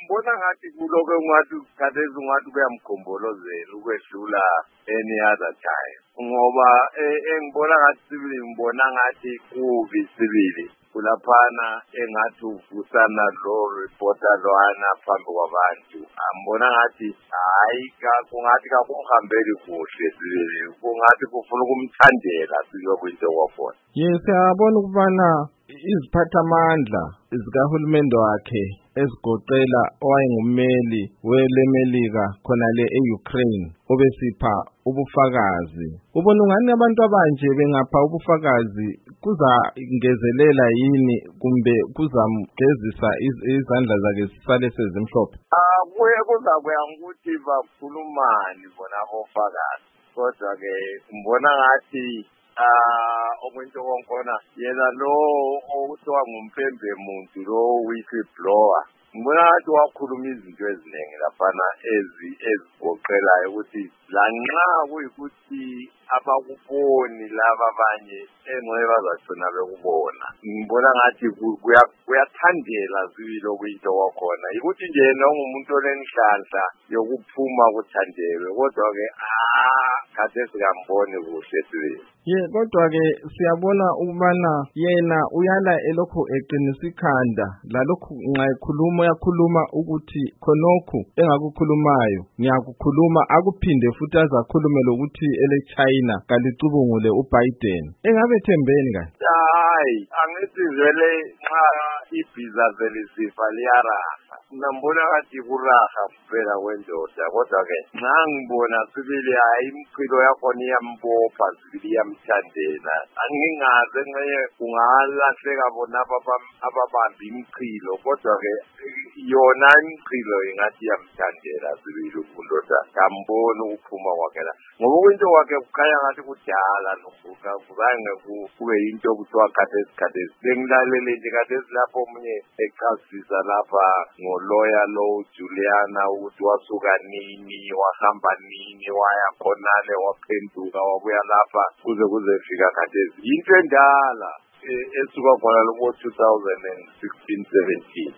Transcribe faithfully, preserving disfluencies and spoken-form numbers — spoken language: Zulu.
ngibona ngathi kuloko ngathi khathesi ngathi kuyamgombolozela ukwehlula any other time ngoba engibona ngathi sibili ngibona ngathi kubi sibili kulaphana engathi uvusana lo reporter lwana phambi kwabantu ambona ngathi hayi kungathi kakuhambeli kuhle sibili kungathi kufuna ukumthandela siyokwinto kwakhona. Yes, siyabona ukubana iziphathamandla zikahulumende wakhe ezigoqela owayengummeli welemelika khona le e-Ukraine obesipha ubufakazi. Ubona ngani abantu abanje bengapha ubufakazi kuzangezelela yini kumbe kuzamgezisa izandla zakhe sisale sezimhlophe? Ah kuye kuzakuya ukuthi bakhulumani bona abofakazi kodwa ke ngibona ngathi ah okwento konkona yena lo okuthiwa ngumpembe muntu lo whistleblower ngibona ngathi wakhuluma izinto eziningi laphana ezi ezigoqelayo ukuthi lanxa kuyikuthi abakuboni laba abanye engcwe bazatshona bekubona ngibona ngathi kuyathandela zibilo kuyinto kwakhona ukuthi nje nongumuntu olenhlanhla yokuphuma kuthandelwe kodwa ke ah kade sikamboni kuhle sibili. Ye kodwa ke siyabona ukubana yena uyala elokhu eqinisa ikhanda lalokhu nxa ekhuluma yakhuluma ukuthi khonokho engakukhulumayo ngiyakukhuluma akuphinde futhi azakhulume lokuthi ele China kalicubungule uBiden engabe thembeni kahle. Hayi angithi vele xa ibhiza velisifa liyaraha nambona ngathi kuraha kuphela kwendoda kodwa ke nxa ngibona sibili hayi imphilo yakhona iyambopha sibili iyamthandela angingaze ngenye kungalahleka bona ababambi imphilo kodwa ke yona imphilo ingathi iyamthandela sibili kundoda kambona ukuphuma kwakhe la ngoba kwinto kwakhe kukhanya ngathi kudala nokuka kuzange kube into okuthiwa khathesi khathesi bengilalele nje khathesi lapho omunye echasisa lapha ngoloya lo Juliana ukuthi wasuka nini wahamba nini waya khonale waphenduka wabuya lapha kuze kuze fika khathesi into endala esuka khona lo two thousand sixteen seventeen.